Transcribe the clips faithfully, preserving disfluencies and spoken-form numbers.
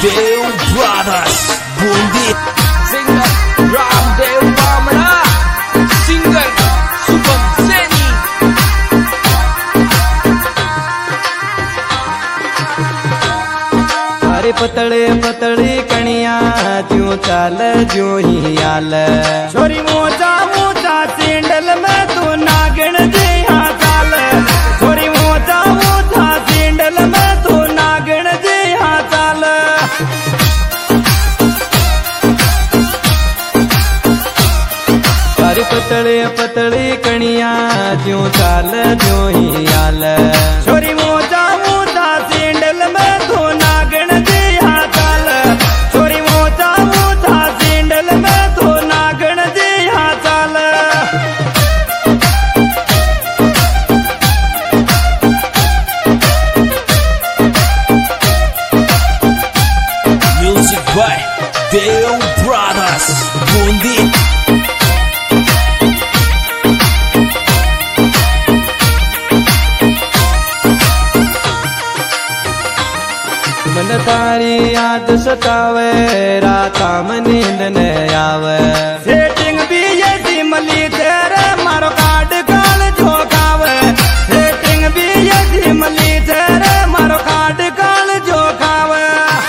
देव brothers Bundi singer Ramdev Bamda, singer Shubham Saini. अरे पतले पतली कणिया ज्यों चाल ज्यों ही आल, छोरी मोचा मोचा सेंडल में तो नागिन जी हाँ चाल, छोरी मोचा मोचा सेंडल में तो नागिन जी हाँ चाल। अरे पतले पतली कणिया ज्यों चाल ज्यों ही आल, छोरी मोचा मोचा सेंडल में तो नागिन जी हाँ चाल, छोरी मोचा मोचा सेंडल में तो नागिन जी हाँ चाल। Music by Dev brothers Bundi मन तारी याद सतावे राता में नींद न आवे, सेटिंग भी ये सिमली तेरे मारो कार्ड काल झोंकावे, सेटिंग भी ये सिमली तेरे मारो कार्ड काल झोंकावे।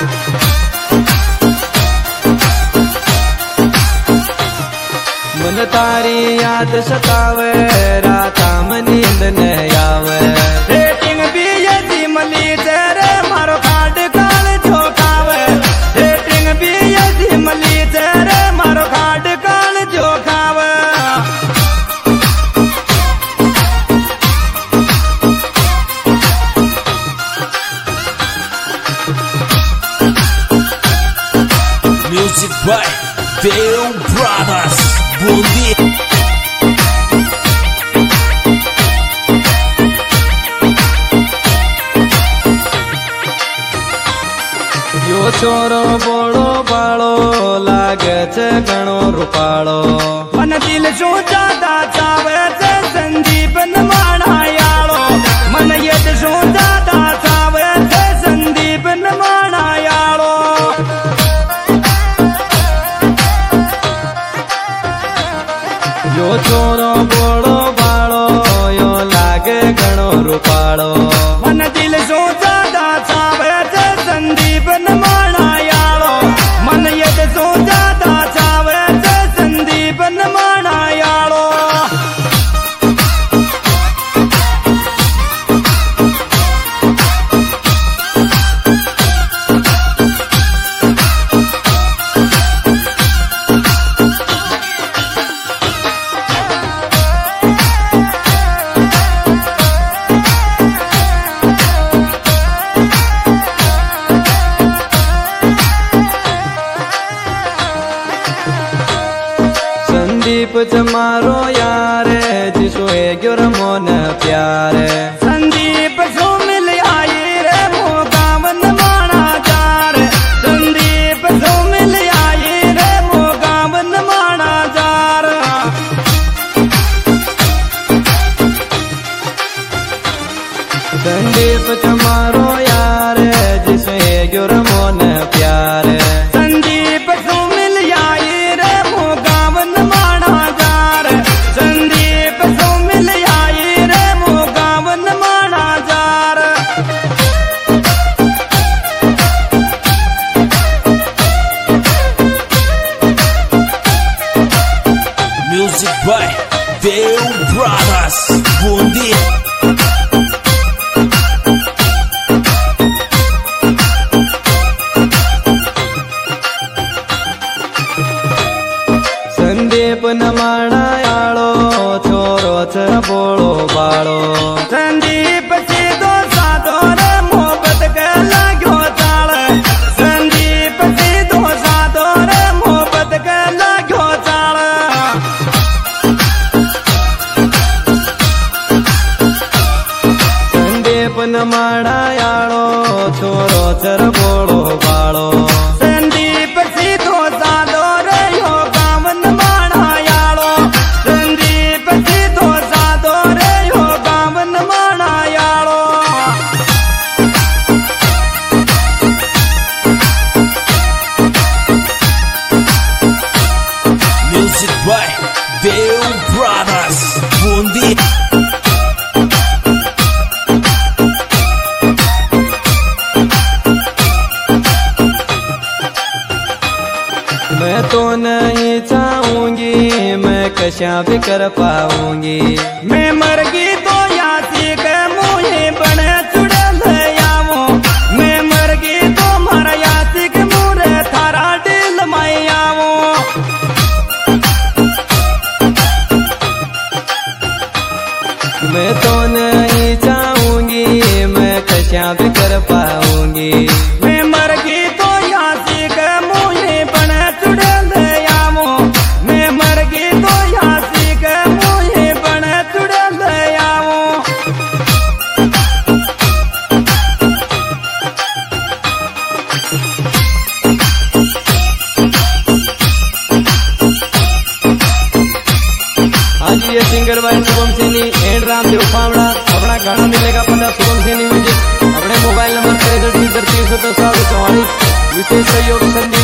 मन तारी याद सतावे राता में नींद न आवे, सेटिंग भी ये सिमली तेरे मारो कार्ड काल झोंकावे, सेटिंग भी ये सिमली तेरे मारो कार्ड काल झोंकावे। Music by Dev brothers Bundi यो छोरो बोलो बाळो लागे छे घणो रूपाळो, मन दिल शू ज्यादा चावे छे संदीप नमाणायाळो, मन यद शू ज्यादा चावे छे संदीप नमाणायाळो। यो छोरो बोलो बाळो यो लागे घणो रूपाळो, मन दिल शू ज्यादा चावे छे संदीप नमाणायाळो, मन यद शू ज्यादा चावे छे संदीप नमाणायाळो। संदीप जमारो यार जिसो है ग्योर मोन प्यार, संदीप सो मिल आई रे मो गावन माणा जार, संदीप सो मिल आई रे मो गावन माणा जार। संदीप जमारो यार जिसो है ग्योर मोन प्यार, संदीप सो मिल आई रे मो गावन माणा जार, संदीप सो मिल आई रे मो गावन माणा जार। Music by Dev brothers Bundi Sandeep नमाणायाळो छोरो छ बोलो बाळो, संदीप सीधो साधो रे मोहब्बत के लाग्यो चाल, संदीप सीधो साधो रे मोहब्बत के लाग्यो चाल। संदीप नमाणायाळो छोरो छ बोलो बाळो, संदीप सीधो साधो रे यो गावन माणायाळो, संदीप सीधो साधो रे यो गावन माणायाळो। Music by Deo Brothers Boondi. मैं तो नहीं चाहूंगी मैं कशा भी कर पाऊंगी, मैं मर गई तो यासी के मुझे बने चुड़ैल आवो, मैं मर गई तो मारा यासी के मुरे थारा दिल में आवो। मैं तो नहीं चाहूंगी मैं कशा भी कर पाऊंगी, मैं मर गई तो यासी के मुझे बने चुड़ैल आवो, मैं मर गई तो यासी के मुझे बने चुड़ैल आवो। आज ये सिंगर भाई शुभम सैनी एंड रामदेव पावड़ा, अपना गाना मिलेगा पता शुभम सैनी म्यूजिक, अपने मोबाइल नंबर तिरसठ तीन सौ तीन सौ सात चौवालीस, विशेष सहयोग संदीप